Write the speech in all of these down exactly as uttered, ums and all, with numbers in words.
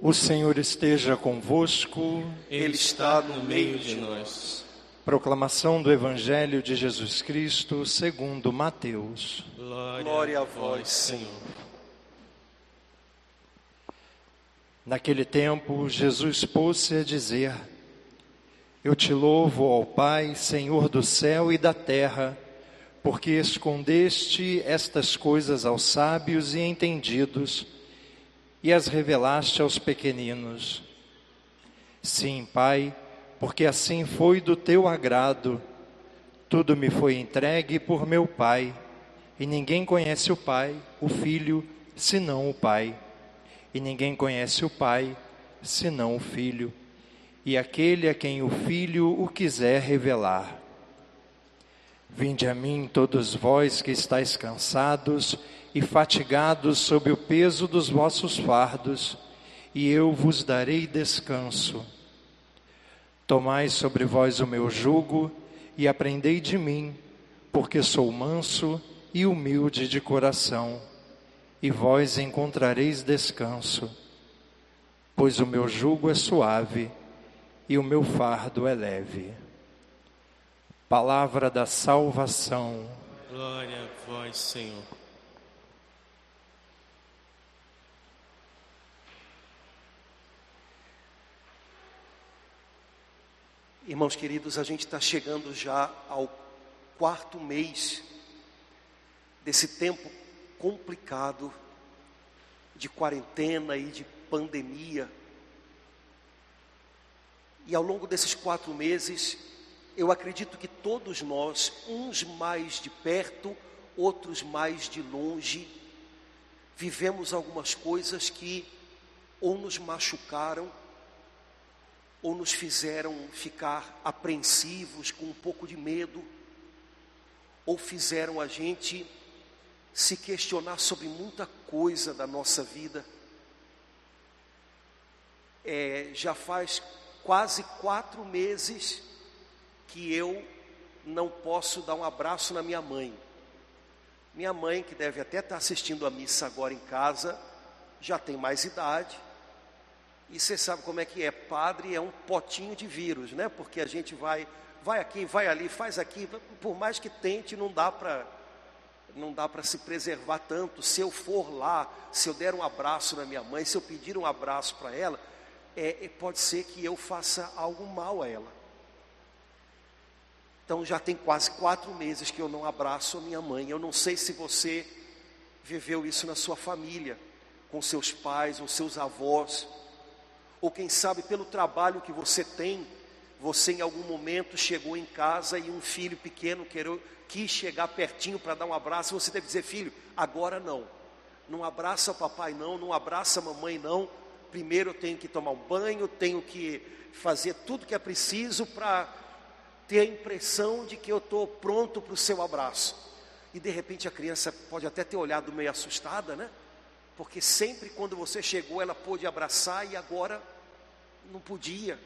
O Senhor esteja convosco. Ele está no meio de nós. Proclamação do Evangelho de Jesus Cristo segundo Mateus. Glória, Glória a vós, Senhor. Naquele tempo, Jesus pôs-se a dizer: Eu te louvo, ó Pai, Senhor do céu e da terra, porque escondeste estas coisas aos sábios e entendidos e as revelaste aos pequeninos. Sim, Pai, porque assim foi do teu agrado. Tudo me foi entregue por meu Pai, e ninguém conhece o Pai, o Filho, senão o Pai. E ninguém conhece o Pai, senão o Filho, e aquele a quem o Filho o quiser revelar. Vinde a mim todos vós que estáis cansados e fatigados sob o peso dos vossos fardos, e eu vos darei descanso. Tomai sobre vós o meu jugo e aprendei de mim, porque sou manso e humilde de coração, e vós encontrareis descanso, pois o meu jugo é suave e o meu fardo é leve. Palavra da salvação. Glória a vós, Senhor. Irmãos queridos, a gente está chegando já ao quarto mês desse tempo complicado de quarentena e de pandemia. E ao longo desses quatro meses, eu acredito que todos nós, uns mais de perto, outros mais de longe, vivemos algumas coisas que ou nos machucaram, ou nos fizeram ficar apreensivos, com um pouco de medo, ou fizeram a gente se questionar sobre muita coisa da nossa vida. É, já faz quase quatro meses que eu não posso dar um abraço na minha mãe. Minha mãe, que deve até estar assistindo a missa agora em casa, já tem mais idade. E você sabe como é que é, padre é um potinho de vírus, né? Porque a gente vai, vai aqui, vai ali, faz aqui, por mais que tente, não dá para não dá para se preservar tanto. Se eu for lá, se eu der um abraço na minha mãe, se eu pedir um abraço para ela, é, pode ser que eu faça algo mal a ela. Então já tem quase quatro meses que eu não abraço a minha mãe. Eu não sei se você viveu isso na sua família, com seus pais ou seus avós, ou quem sabe pelo trabalho que você tem, você em algum momento chegou em casa e um filho pequeno quereu, quis chegar pertinho para dar um abraço, você deve dizer: filho, agora não, não abraça papai não, não abraça mamãe não, primeiro eu tenho que tomar um banho, tenho que fazer tudo que é preciso para ter a impressão de que eu estou pronto para o seu abraço. E de repente a criança pode até ter olhado meio assustada, né? Porque sempre quando você chegou ela pôde abraçar e agora não podia.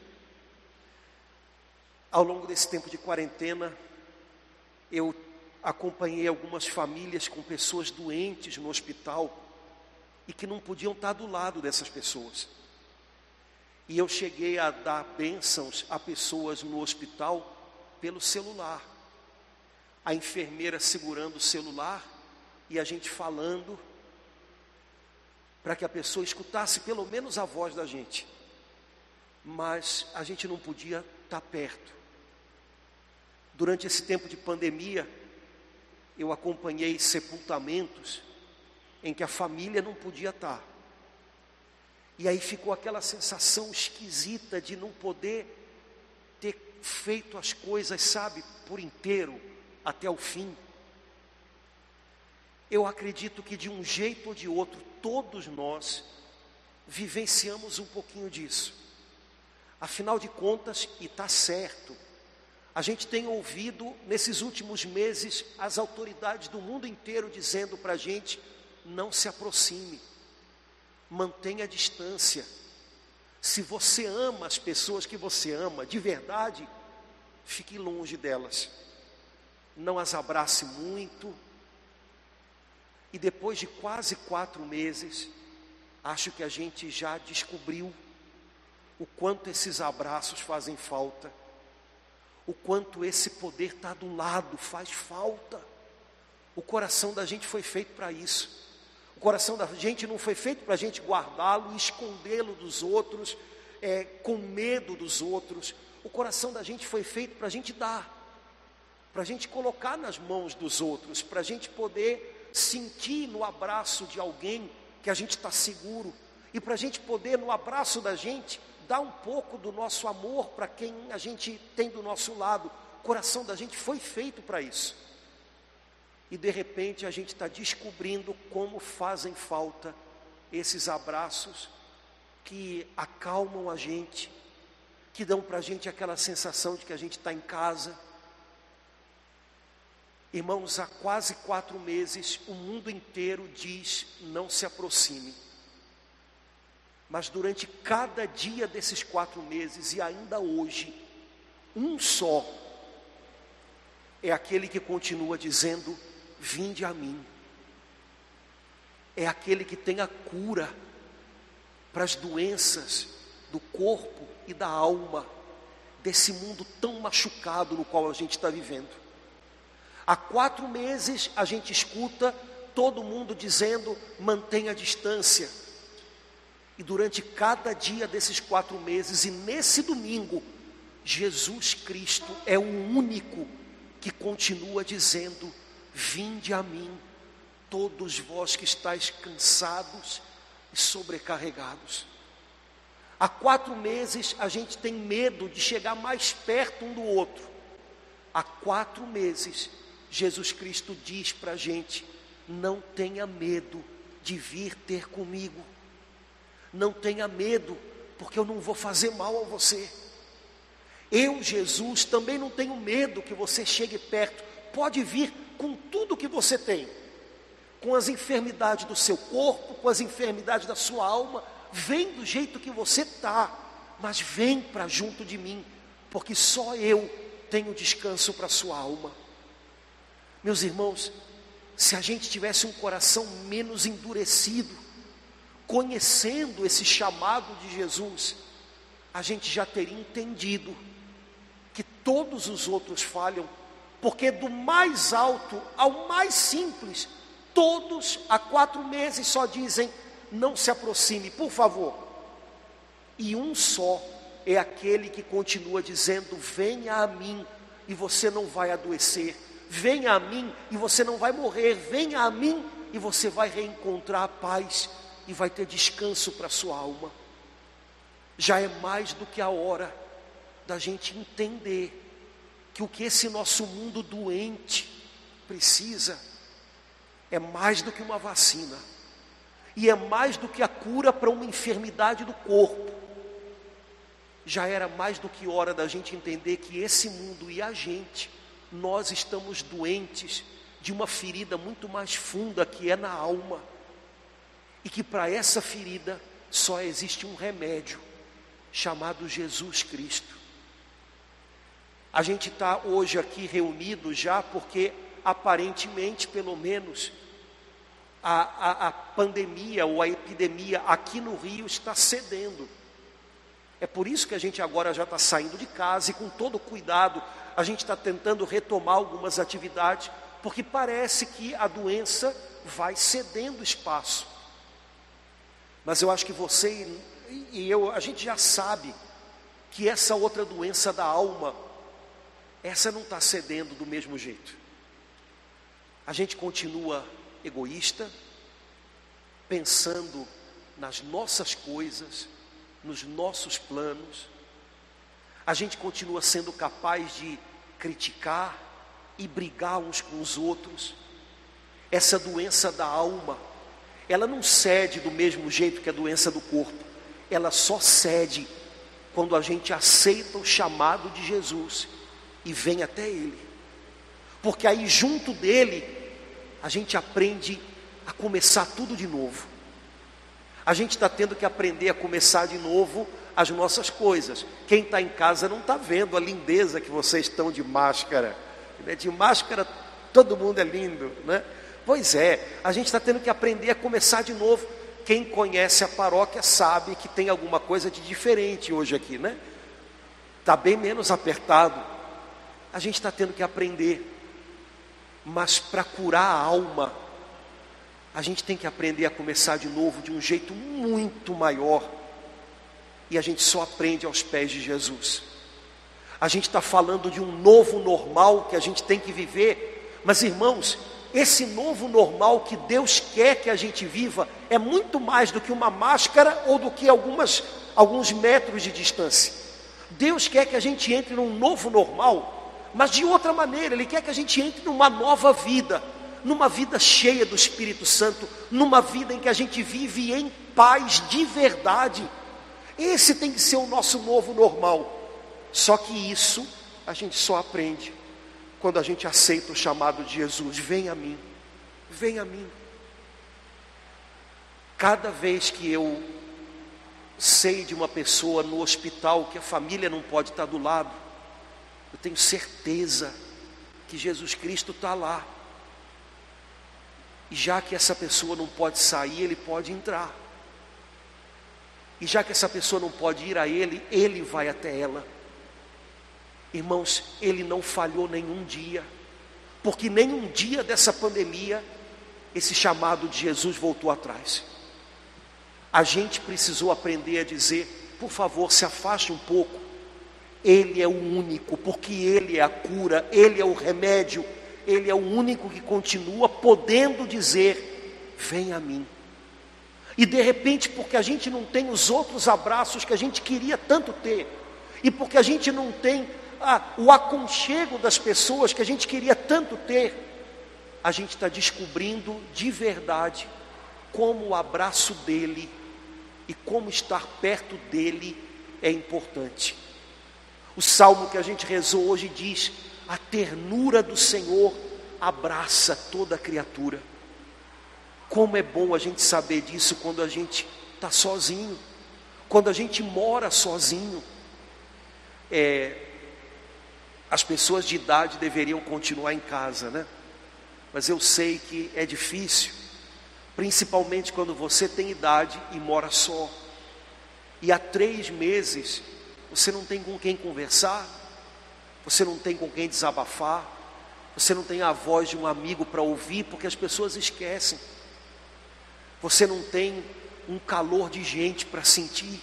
Ao longo desse tempo de quarentena, eu acompanhei algumas famílias com pessoas doentes no hospital e que não podiam estar do lado dessas pessoas. E eu cheguei a dar bênçãos a pessoas no hospital pelo celular. A enfermeira segurando o celular e a gente falando para que a pessoa escutasse pelo menos a voz da gente. Mas a gente não podia estar perto. Durante esse tempo de pandemia, eu acompanhei sepultamentos em que a família não podia estar. E aí ficou aquela sensação esquisita de não poder ter feito as coisas, sabe, por inteiro, até o fim. Eu acredito que de um jeito ou de outro, todos nós vivenciamos um pouquinho disso. Afinal de contas, e está certo, a gente tem ouvido nesses últimos meses as autoridades do mundo inteiro dizendo para a gente: não se aproxime, mantenha a distância. Se você ama as pessoas que você ama de verdade, fique longe delas, não as abrace muito. E depois de quase quatro meses, acho que a gente já descobriu o quanto esses abraços fazem falta, o quanto esse poder está do lado faz falta. O coração da gente foi feito para isso. O coração da gente não foi feito para a gente guardá-lo e escondê-lo dos outros, é, com medo dos outros. O coração da gente foi feito para a gente dar, para a gente colocar nas mãos dos outros, para a gente poder sentir no abraço de alguém que a gente está seguro, e para a gente poder, no abraço da gente, dar um pouco do nosso amor para quem a gente tem do nosso lado. O coração da gente foi feito para isso. E de repente a gente está descobrindo como fazem falta esses abraços que acalmam a gente, que dão para a gente aquela sensação de que a gente está em casa. Irmãos, há quase quatro meses o mundo inteiro diz: não se aproxime. Mas durante cada dia desses quatro meses e ainda hoje, um só é aquele que continua dizendo: vinde a mim. É aquele que tem a cura para as doenças do corpo e da alma, desse mundo tão machucado no qual a gente está vivendo. Há quatro meses a gente escuta todo mundo dizendo: mantenha a distância. E durante cada dia desses quatro meses, e nesse domingo, Jesus Cristo é o único que continua dizendo: vinde a mim, todos vós que estáis cansados e sobrecarregados. Há quatro meses a gente tem medo de chegar mais perto um do outro. Há quatro meses Jesus Cristo diz para a gente: não tenha medo de vir ter comigo. Não tenha medo, porque eu não vou fazer mal a você. Eu, Jesus, também não tenho medo que você chegue perto. Pode vir com tudo que você tem, com as enfermidades do seu corpo, com as enfermidades da sua alma. Vem do jeito que você está, mas vem para junto de mim, porque só eu tenho descanso para a sua alma. Meus irmãos, se a gente tivesse um coração menos endurecido, conhecendo esse chamado de Jesus, a gente já teria entendido que todos os outros falham, porque do mais alto ao mais simples, todos há quatro meses só dizem: não se aproxime, por favor. E um só é aquele que continua dizendo: venha a mim e você não vai adoecer. Venha a mim e você não vai morrer. Venha a mim e você vai reencontrar a paz e vai ter descanso para a sua alma. Já é mais do que a hora da gente entender que o que esse nosso mundo doente precisa é mais do que uma vacina, e é mais do que a cura para uma enfermidade do corpo. Já era mais do que hora da gente entender que esse mundo e a gente, nós estamos doentes de uma ferida muito mais funda, que é na alma, e que para essa ferida só existe um remédio, chamado Jesus Cristo. A gente está hoje aqui reunido já porque aparentemente, pelo menos, a, a, a pandemia ou a epidemia aqui no Rio está cedendo. É por isso que a gente agora já está saindo de casa e com todo cuidado a gente está tentando retomar algumas atividades, porque parece que a doença vai cedendo espaço. Mas eu acho que você e eu, a gente já sabe que essa outra doença da alma, essa não está cedendo do mesmo jeito. A gente continua egoísta, pensando nas nossas coisas, nos nossos planos. A gente continua sendo capaz de criticar e brigar uns com os outros. Essa doença da alma, ela não cede do mesmo jeito que a doença do corpo. Ela só cede quando a gente aceita o chamado de Jesus e vem até Ele. Porque aí junto dele, a gente aprende a começar tudo de novo. A gente está tendo que aprender a começar de novo as nossas coisas. Quem está em casa não está vendo a lindeza que vocês estão de máscara. De máscara todo mundo é lindo, né? Pois é, a gente está tendo que aprender a começar de novo. quem conhece a paróquia sabe que tem alguma coisa de diferente hoje aqui, né? Está bem menos apertado. A gente está tendo que aprender. Mas para curar a alma, a gente tem que aprender a começar de novo de um jeito muito maior. E a gente só aprende aos pés de Jesus. A gente está falando de um novo normal que a gente tem que viver. Mas irmãos, esse novo normal que Deus quer que a gente viva é muito mais do que uma máscara ou do que algumas, alguns metros de distância. Deus quer que a gente entre num novo normal, mas de outra maneira. Ele quer que a gente entre numa nova vida, numa vida cheia do Espírito Santo, numa vida em que a gente vive em paz de verdade. Esse tem que ser o nosso novo normal. Só que isso a gente só aprende quando a gente aceita o chamado de Jesus. Vem a mim, vem a mim. Cada vez que eu sei de uma pessoa no hospital que a família não pode estar do lado, eu tenho certeza que Jesus Cristo está lá. E já que essa pessoa não pode sair, ele pode entrar. E já que essa pessoa não pode ir a ele, ele vai até ela. Irmãos, ele não falhou nenhum dia, porque nenhum dia dessa pandemia esse chamado de Jesus voltou atrás. A gente precisou aprender a dizer: por favor, se afaste um pouco. Ele é o único, porque ele é a cura, ele é o remédio, ele é o único que continua podendo dizer: vem a mim. E de repente, porque a gente não tem os outros abraços que a gente queria tanto ter, e porque a gente não tem ah, o aconchego das pessoas que a gente queria tanto ter, a gente está descobrindo de verdade como o abraço dele e como estar perto dele é importante. O salmo que a gente rezou hoje diz: a ternura do Senhor abraça toda a criatura. Como é bom a gente saber disso quando a gente está sozinho, quando a gente mora sozinho. É, as pessoas de idade deveriam continuar em casa, né? Mas eu sei que é difícil, principalmente quando você tem idade e mora só. E há três meses você não tem com quem conversar, você não tem com quem desabafar, você não tem a voz de um amigo para ouvir, porque as pessoas esquecem. Você não tem um calor de gente para sentir.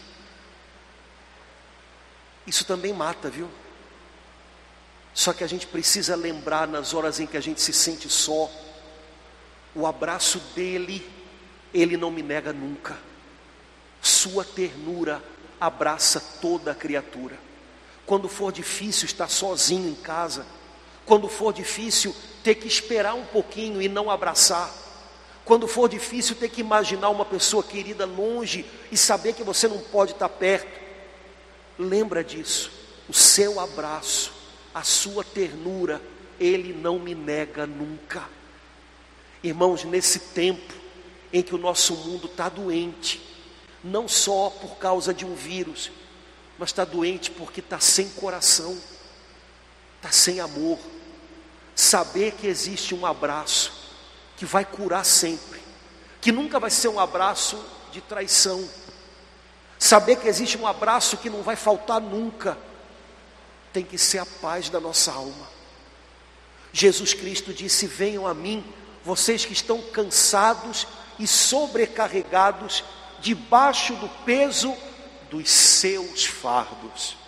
Isso também mata, viu? Só que a gente precisa lembrar, nas horas em que a gente se sente só, o abraço dele, ele não me nega nunca. Sua ternura abraça toda a criatura. Quando for difícil estar sozinho em casa, quando for difícil ter que esperar um pouquinho e não abraçar, quando for difícil ter que imaginar uma pessoa querida longe e saber que você não pode estar perto, lembra disso. O seu abraço, a sua ternura, ele não me nega nunca. Irmãos, nesse tempo em que o nosso mundo está doente, não só por causa de um vírus, mas está doente porque está sem coração, está sem amor. Saber que existe um abraço que vai curar sempre, que nunca vai ser um abraço de traição. Saber que existe um abraço que não vai faltar nunca, tem que ser a paz da nossa alma. Jesus Cristo disse: venham a mim, vocês que estão cansados e sobrecarregados, debaixo do peso dos seus fardos.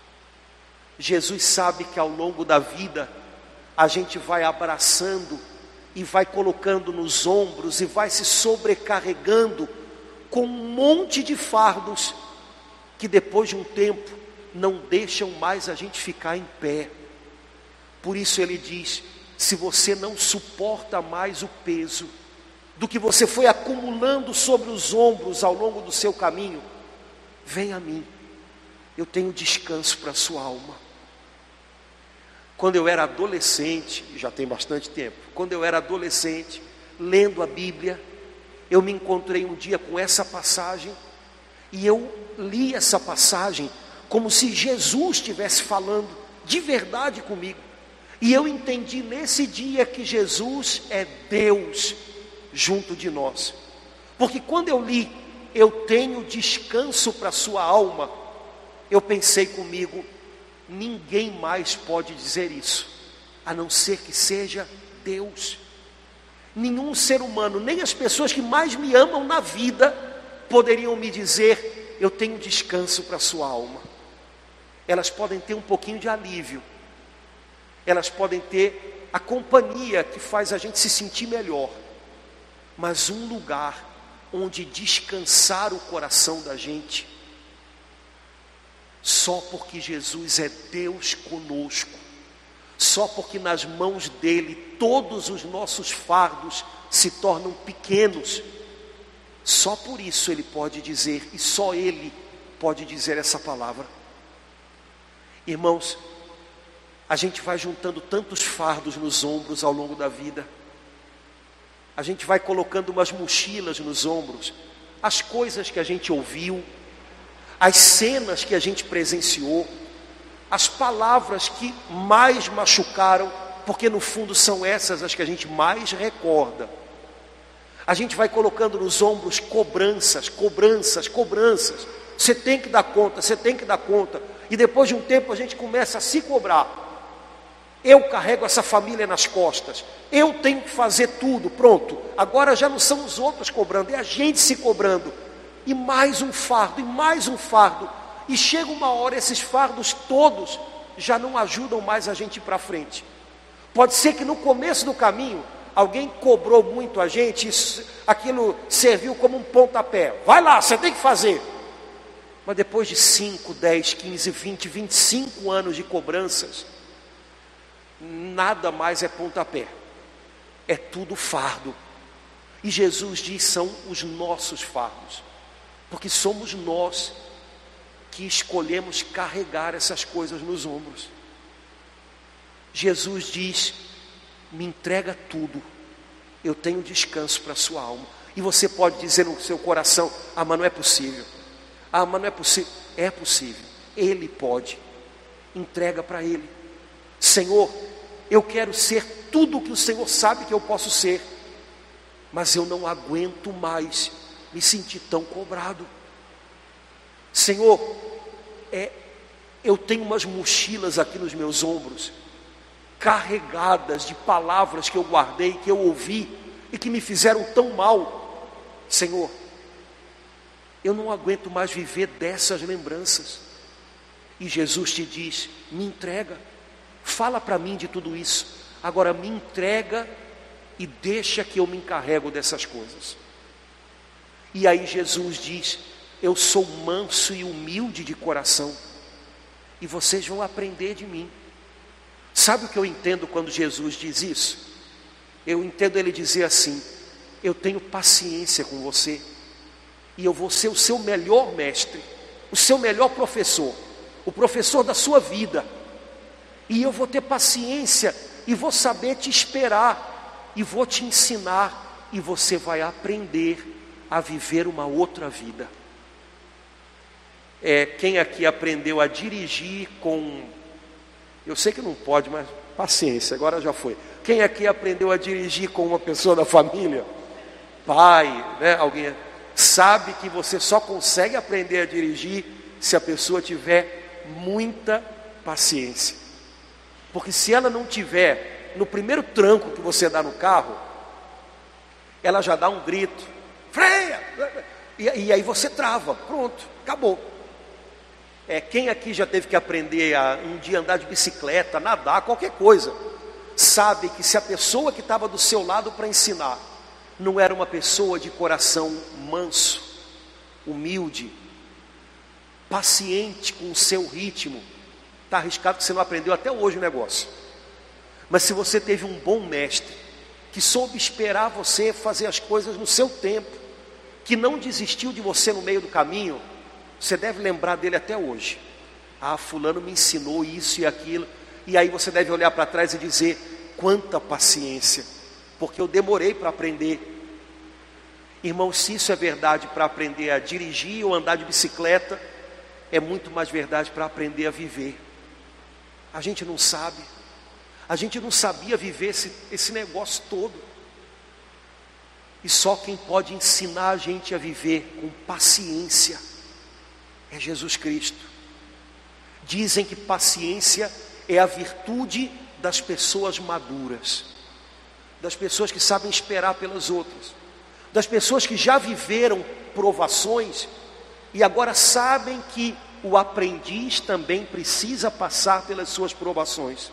Jesus sabe que ao longo da vida a gente vai abraçando e vai colocando nos ombros e vai se sobrecarregando com um monte de fardos que depois de um tempo não deixam mais a gente ficar em pé. Por isso ele diz: se você não suporta mais o peso do que você foi acumulando sobre os ombros ao longo do seu caminho, vem a mim, eu tenho descanso para a sua alma. Quando eu era adolescente, já tem bastante tempo, quando eu era adolescente, lendo a Bíblia, eu me encontrei um dia com essa passagem, e eu li essa passagem como se Jesus estivesse falando de verdade comigo. E eu entendi nesse dia que Jesus é Deus junto de nós. Porque quando eu li, eu tenho descanso para a sua alma, eu pensei comigo, ninguém mais pode dizer isso, a não ser que seja Deus. Nenhum ser humano, nem as pessoas que mais me amam na vida, poderiam me dizer, eu tenho descanso para a sua alma. Elas podem ter um pouquinho de alívio, elas podem ter a companhia que faz a gente se sentir melhor, mas um lugar onde descansar o coração da gente, só porque Jesus é Deus conosco, só porque nas mãos dele todos os nossos fardos se tornam pequenos, só por isso ele pode dizer, e só ele pode dizer essa palavra. Irmãos, a gente vai juntando tantos fardos nos ombros ao longo da vida, a gente vai colocando umas mochilas nos ombros, as coisas que a gente ouviu, as cenas que a gente presenciou, as palavras que mais machucaram, porque no fundo são essas as que a gente mais recorda. A gente vai colocando nos ombros cobranças, cobranças, cobranças. Você tem que dar conta, você tem que dar conta. E depois de um tempo a gente começa a se cobrar. Eu carrego essa família nas costas, eu tenho que fazer tudo, pronto. Agora já não são os outros cobrando, é a gente se cobrando. E mais um fardo, e mais um fardo. E chega uma hora, esses fardos todos já não ajudam mais a gente ir para frente. Pode ser que no começo do caminho, alguém cobrou muito a gente, isso, aquilo serviu como um pontapé. Vai lá, você tem que fazer. Mas depois de cinco, dez, quinze, vinte, vinte e cinco anos de cobranças, nada mais é pontapé, é tudo fardo. E Jesus diz, são os nossos fardos, porque somos nós que escolhemos carregar essas coisas nos ombros. Jesus diz, me entrega tudo, eu tenho descanso para a sua alma. E você pode dizer no seu coração, ah, mas não é possível, ah, mas não é possível. É possível, Ele pode. Entrega para Ele. Senhor, eu quero ser tudo o que o Senhor sabe que eu posso ser, mas eu não aguento mais me sentir tão cobrado. Senhor, é, eu tenho umas mochilas aqui nos meus ombros, carregadas de palavras que eu guardei, que eu ouvi e que me fizeram tão mal. Senhor, eu não aguento mais viver dessas lembranças. E Jesus te diz, me entrega. Fala para mim de tudo isso, agora me entrega e deixa que eu me encarrego dessas coisas. E aí Jesus diz, eu sou manso e humilde de coração, e vocês vão aprender de mim. Sabe o que eu entendo quando Jesus diz isso? Eu entendo ele dizer assim, eu tenho paciência com você, e eu vou ser o seu melhor mestre, o seu melhor professor, o professor da sua vida. E eu vou ter paciência, e vou saber te esperar, e vou te ensinar, e você vai aprender a viver uma outra vida. É, quem aqui aprendeu a dirigir com... Eu sei que não pode, mas paciência, agora já foi. Quem aqui aprendeu a dirigir com uma pessoa da família? Pai, né? Alguém sabe que você só consegue aprender a dirigir se a pessoa tiver muita paciência. Porque se ela não tiver, no primeiro tranco que você dá no carro, ela já dá um grito, freia, e, e aí você trava, pronto, acabou. É, quem aqui já teve que aprender a um dia andar de bicicleta, nadar, qualquer coisa, sabe que se a pessoa que estava do seu lado para ensinar, não era uma pessoa de coração manso, humilde, paciente com o seu ritmo, está arriscado que você não aprendeu até hoje o negócio. Mas se você teve um bom mestre, que soube esperar você fazer as coisas no seu tempo, que não desistiu de você no meio do caminho, você deve lembrar dele até hoje. Ah, fulano me ensinou isso e aquilo. E aí você deve olhar para trás e dizer, quanta paciência, porque eu demorei para aprender. Irmãos, se isso é verdade para aprender a dirigir ou andar de bicicleta, é muito mais verdade para aprender a viver. A gente não sabe, a gente não sabia viver esse, esse negócio todo. E só quem pode ensinar a gente a viver com paciência é Jesus Cristo. Dizem que paciência é a virtude das pessoas maduras, das pessoas que sabem esperar pelas outras, das pessoas que já viveram provações e agora sabem que o aprendiz também precisa passar pelas suas provações.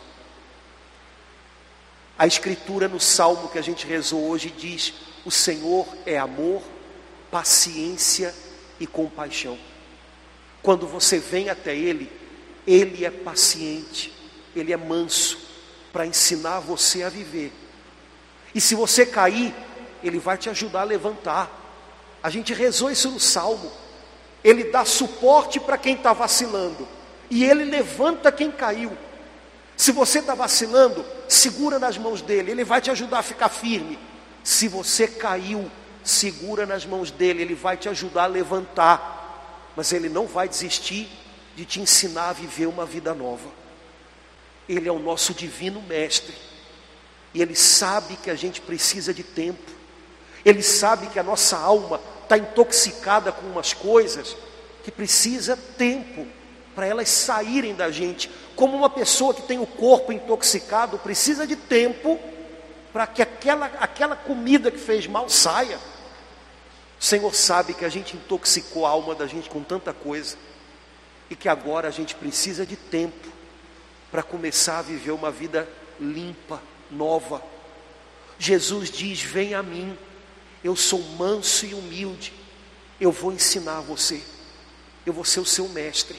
A escritura no salmo que a gente rezou hoje diz: o Senhor é amor, paciência e compaixão. Quando você vem até Ele, Ele é paciente, Ele é manso, para ensinar você a viver. E se você cair, Ele vai te ajudar a levantar. A gente rezou isso no salmo. Ele dá suporte para quem está vacilando, e Ele levanta quem caiu. Se você está vacilando, segura nas mãos dele, Ele vai te ajudar a ficar firme. Se você caiu, segura nas mãos dele, Ele vai te ajudar a levantar. Mas Ele não vai desistir de te ensinar a viver uma vida nova. Ele é o nosso divino mestre, e Ele sabe que a gente precisa de tempo. Ele sabe que a nossa alma está intoxicada com umas coisas que precisa tempo para elas saírem da gente. Como uma pessoa que tem o corpo intoxicado precisa de tempo para que aquela, aquela comida que fez mal saia. O Senhor sabe que a gente intoxicou a alma da gente com tanta coisa, e que agora a gente precisa de tempo para começar a viver uma vida limpa, nova. Jesus diz: vem a mim, eu sou manso e humilde, eu vou ensinar você, eu vou ser o seu mestre.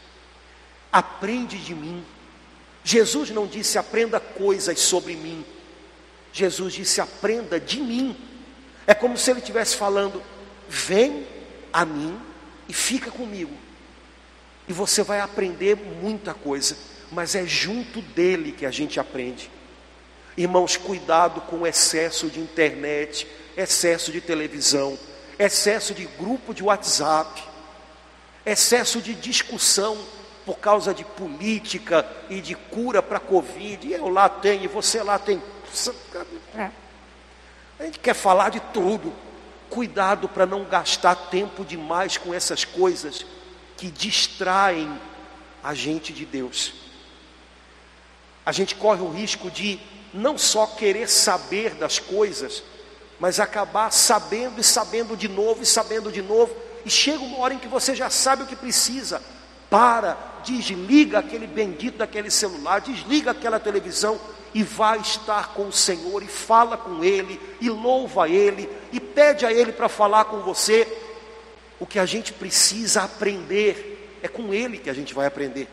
Aprende de mim. Jesus não disse aprenda coisas sobre mim, Jesus disse aprenda de mim. É como se Ele estivesse falando: vem a mim e fica comigo, e você vai aprender muita coisa, mas é junto dele que a gente aprende. Irmãos, cuidado com o excesso de internet, excesso de televisão, excesso de grupo de WhatsApp, excesso de discussão por causa de política e de cura para a Covid. Eu lá tenho, e você lá tem. A gente quer falar de tudo. Cuidado para não gastar tempo demais com essas coisas que distraem a gente de Deus. A gente corre o risco de não só querer saber das coisas, mas acabar sabendo e sabendo de novo e sabendo de novo, e chega uma hora em que você já sabe o que precisa. Para, desliga aquele bendito daquele celular, desliga aquela televisão e vai estar com o Senhor, e fala com Ele, e louva Ele, e pede a Ele para falar com você. O que a gente precisa aprender é com Ele que a gente vai aprender.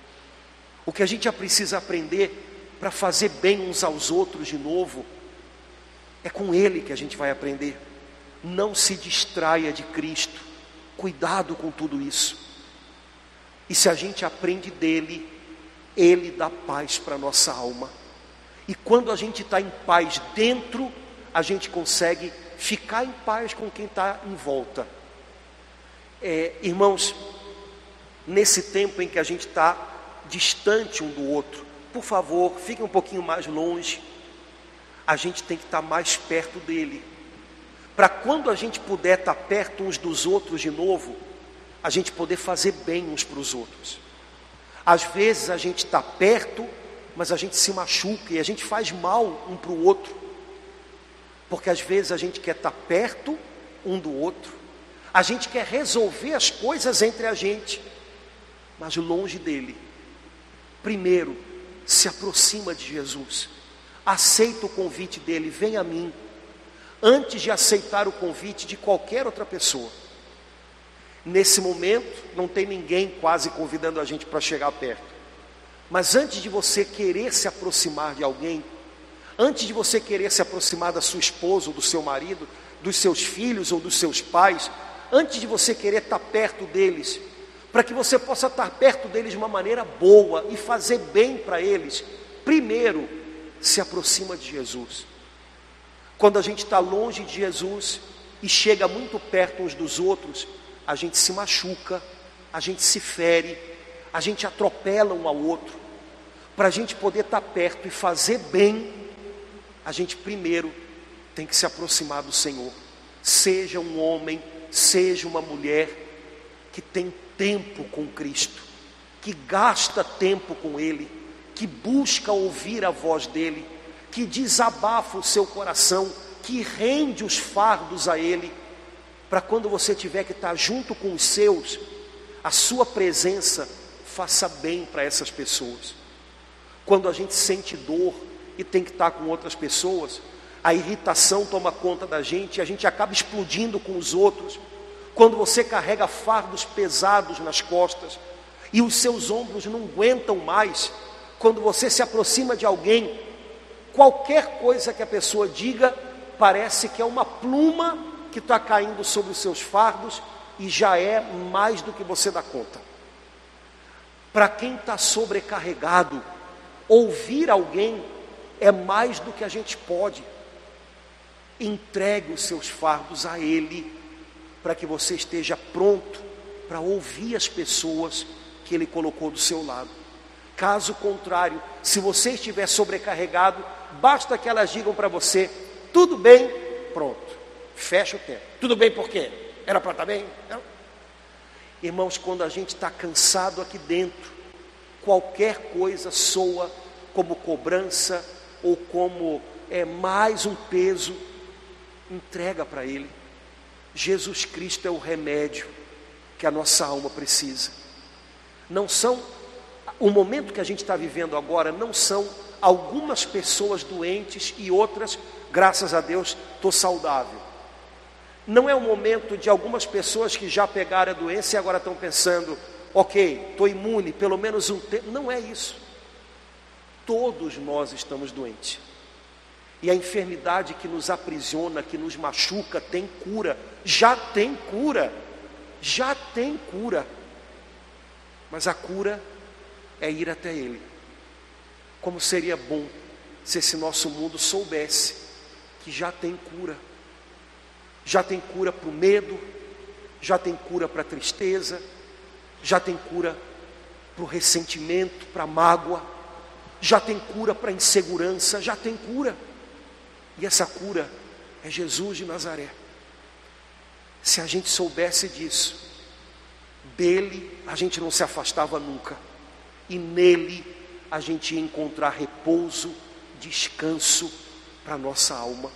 O que a gente precisa aprender para fazer bem uns aos outros de novo, é com Ele que a gente vai aprender. Não se distraia de Cristo, cuidado com tudo isso. E se a gente aprende dele, Ele dá paz para a nossa alma. E quando a gente está em paz dentro, a gente consegue ficar em paz com quem está em volta. É, irmãos, nesse tempo em que a gente está distante um do outro, por favor, fiquem um pouquinho mais longe. A gente tem que estar mais perto dele, para quando a gente puder estar perto uns dos outros de novo, a gente poder fazer bem uns para os outros. Às vezes a gente está perto, mas a gente se machuca e a gente faz mal um para o outro, porque às vezes a gente quer estar perto um do outro, a gente quer resolver as coisas entre a gente, mas longe dele. Primeiro, se aproxima de Jesus, aceita o convite dele, vem a mim, antes de aceitar o convite de qualquer outra pessoa. Nesse momento, não tem ninguém quase convidando a gente para chegar perto. Mas antes de você querer se aproximar de alguém, antes de você querer se aproximar da sua esposa ou do seu marido, dos seus filhos ou dos seus pais, antes de você querer estar perto deles, para que você possa estar perto deles de uma maneira boa e fazer bem para eles, primeiro, se aproxima de Jesus. Quando a gente está longe de Jesus e chega muito perto uns dos outros, a gente se machuca, a gente se fere, a gente atropela um ao outro. Para a gente poder estar perto e fazer bem, a gente primeiro tem que se aproximar do Senhor. Seja um homem, seja uma mulher que tem tempo com Cristo, que gasta tempo com Ele, que busca ouvir a voz dEle, que desabafa o seu coração, que rende os fardos a Ele, para quando você tiver que estar junto com os seus, a sua presença faça bem para essas pessoas. Quando a gente sente dor e tem que estar com outras pessoas, a irritação toma conta da gente e a gente acaba explodindo com os outros. Quando você carrega fardos pesados nas costas e os seus ombros não aguentam mais, quando você se aproxima de alguém, qualquer coisa que a pessoa diga, parece que é uma pluma que está caindo sobre os seus fardos e já é mais do que você dá conta. Para quem está sobrecarregado, ouvir alguém é mais do que a gente pode. Entregue os seus fardos a Ele, para que você esteja pronto para ouvir as pessoas que Ele colocou do seu lado. Caso contrário, se você estiver sobrecarregado, basta que elas digam para você: tudo bem, pronto, fecha o tempo. Tudo bem por quê? Era para estar bem? Não. Irmãos, quando a gente está cansado aqui dentro, qualquer coisa soa como cobrança ou como é mais um peso. Entrega para Ele. Jesus Cristo é o remédio que a nossa alma precisa. Não são, o momento que a gente está vivendo agora, não são algumas pessoas doentes e outras, graças a Deus, estou saudável. Não é o momento de algumas pessoas que já pegaram a doença e agora estão pensando: ok, estou imune, pelo menos um tempo. Não é isso. Todos nós estamos doentes. E a enfermidade que nos aprisiona, que nos machuca, tem cura. Já tem cura. Já tem cura. Mas a cura é ir até Ele. Como seria bom se esse nosso mundo soubesse que já tem cura. Já tem cura para o medo, já tem cura para a tristeza, já tem cura para o ressentimento, para a mágoa, já tem cura para a insegurança, já tem cura. E essa cura é Jesus de Nazaré. Se a gente soubesse disso, dele a gente não se afastava nunca, e nele a gente ia encontrar repouso, descanso para a nossa alma.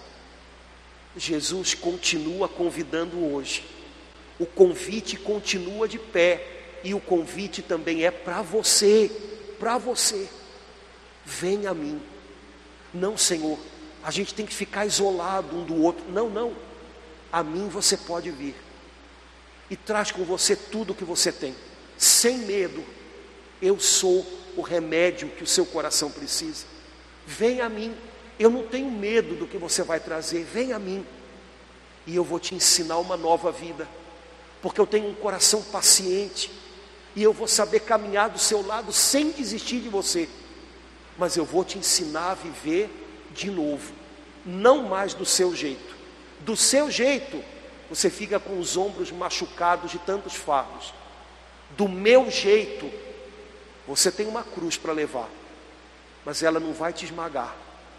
Jesus continua convidando hoje. O convite continua de pé, e o convite também é para você, para você. Venha a mim. Não, Senhor, a gente tem que ficar isolado um do outro. Não, não. A mim você pode vir. E traz com você tudo o que você tem, sem medo. Eu sou o remédio que o seu coração precisa. Venha a mim. Eu não tenho medo do que você vai trazer. Venha a mim, e eu vou te ensinar uma nova vida, porque eu tenho um coração paciente, e eu vou saber caminhar do seu lado sem desistir de você. Mas eu vou te ensinar a viver de novo, não mais do seu jeito. Do seu jeito, você fica com os ombros machucados de tantos fardos. Do meu jeito, você tem uma cruz para levar, mas ela não vai te esmagar.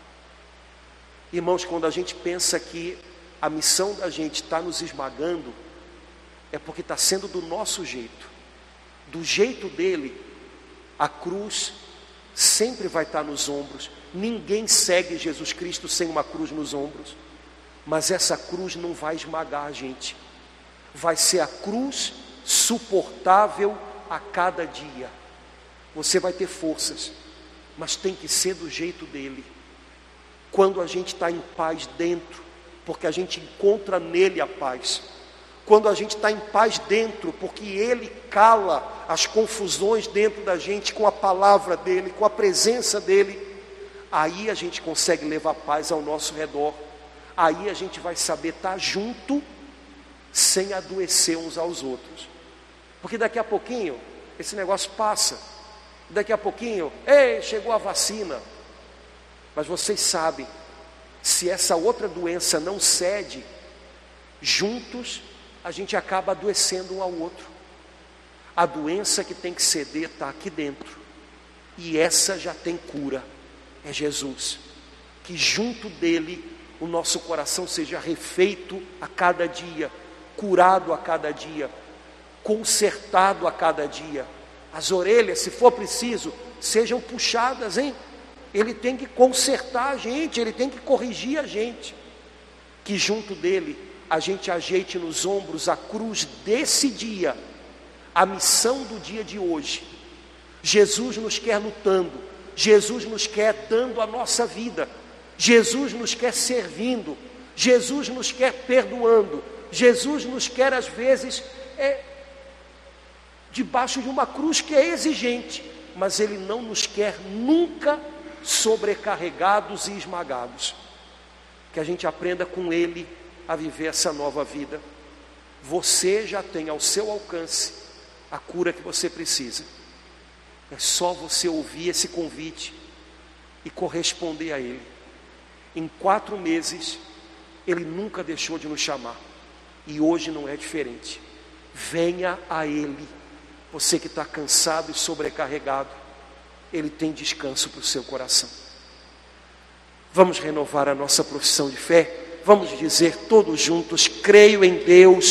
Irmãos, quando a gente pensa que a missão da gente está nos esmagando, é porque está sendo do nosso jeito. Do jeito dele, a cruz sempre vai estar nos ombros. Ninguém segue Jesus Cristo sem uma cruz nos ombros. Mas essa cruz não vai esmagar a gente. Vai ser a cruz suportável a cada dia. Você vai ter forças, mas tem que ser do jeito dele. Quando a gente está em paz dentro, porque a gente encontra nele a paz. Quando a gente está em paz dentro, porque ele cala as confusões dentro da gente com a palavra dele, com a presença dele, aí a gente consegue levar paz ao nosso redor. Aí a gente vai saber estar junto, sem adoecer uns aos outros. Porque daqui a pouquinho, esse negócio passa. Daqui a pouquinho, ei, chegou a vacina. Mas vocês sabem, se essa outra doença não cede, juntos a gente acaba adoecendo um ao outro. A doença que tem que ceder está aqui dentro, e essa já tem cura. É Jesus, que junto dele o nosso coração seja refeito a cada dia, curado a cada dia, consertado a cada dia. As orelhas, se for preciso, sejam puxadas, hein? Ele tem que consertar a gente, ele tem que corrigir a gente. Que junto dele a gente ajeite nos ombros a cruz desse dia, a missão do dia de hoje. Jesus nos quer lutando, Jesus nos quer dando a nossa vida, Jesus nos quer servindo, Jesus nos quer perdoando, Jesus nos quer às vezes é, debaixo de uma cruz que é exigente, mas Ele não nos quer nunca sobrecarregados e esmagados. Que a gente aprenda com Ele a viver essa nova vida. Você já tem ao seu alcance a cura que você precisa. É só você ouvir esse convite e corresponder a Ele. Em quatro meses, Ele nunca deixou de nos chamar. E hoje não é diferente. Venha a Ele. Você que está cansado e sobrecarregado, Ele tem descanso para o seu coração. Vamos renovar a nossa profissão de fé. Vamos dizer todos juntos: creio em Deus